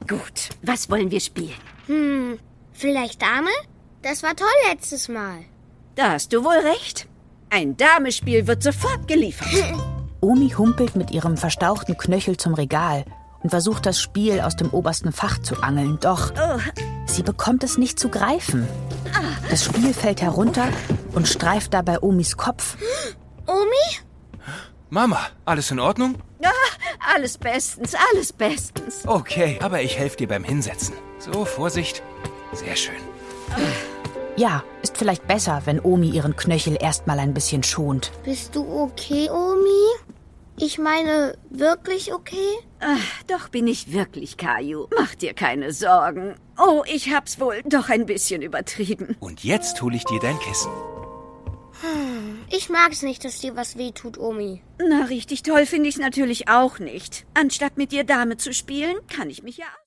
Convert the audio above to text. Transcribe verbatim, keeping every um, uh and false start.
Gut, was wollen wir spielen? Hm, vielleicht Dame? Das war toll letztes Mal. Da hast du wohl recht. Ein Damespiel wird sofort geliefert. Omi humpelt mit ihrem verstauchten Knöchel zum Regal und versucht, das Spiel aus dem obersten Fach zu angeln. Doch Oh, sie bekommt es nicht zu greifen. Das Spiel fällt herunter und streift dabei Omis Kopf. Omi? Mama, alles in Ordnung? ah, alles bestens, alles bestens. Okay, aber ich helfe dir beim Hinsetzen. So, Vorsicht. Sehr schön. Ja, ist vielleicht besser, wenn Omi ihren Knöchel erstmal ein bisschen schont. Bist du okay, Omi? Ich meine, wirklich okay? Ach, doch bin ich wirklich, Caillou. Mach dir keine Sorgen. Oh, ich hab's wohl doch ein bisschen übertrieben. Und jetzt hole ich dir dein Kissen. Ich mag's nicht, dass dir was wehtut, Omi. Na, richtig toll finde ich's natürlich auch nicht. Anstatt mit dir Dame zu spielen, kann ich mich ja